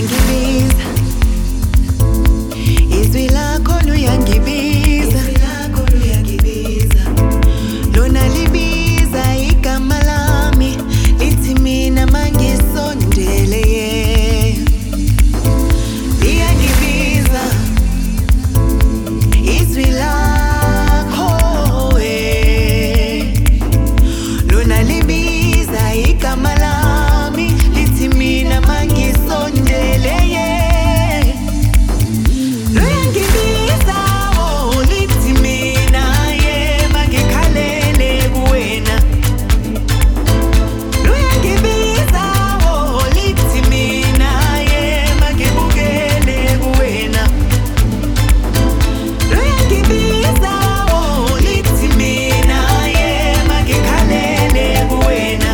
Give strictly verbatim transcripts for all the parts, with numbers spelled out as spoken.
liyangibiza, izwi lakho luyangibiza, lona libiza igama lami, lithi mina mangisondele ye. Liyangibiza, izwi lakho we, lona libiza igama lami, lithi mina mangisondele ye. Luyangibiza, oh, lithi mina ye mangikhalele kuwena. Luyangibiza, oh, lithi mina ye mangibukele kuwena. Luyangibiza, oh, lithi mina ye mangikhalele kuwena.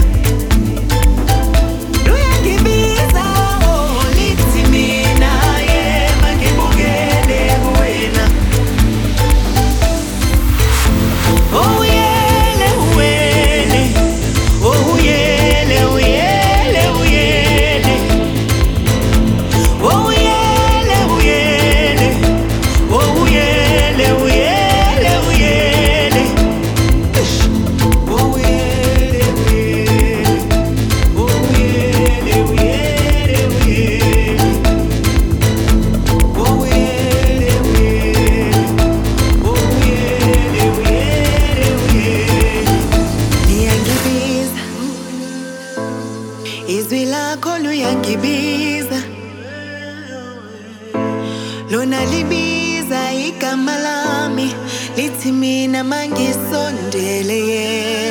Luyangibiza, oh, lithi mina ye mangibukele kuwena. Oh uyele uyele, oh uyele uyele uyele, oh uyele uyele, oh uyele uyele uyele, Ish. Oh uyele uyele, oh uyele uyele uyele, oh uyele uyele, oh uyele uyele uyele. Liyangibiza, izwi lakho luyangibiza, lona libiza igama lami, lithi mina mangisondele ye.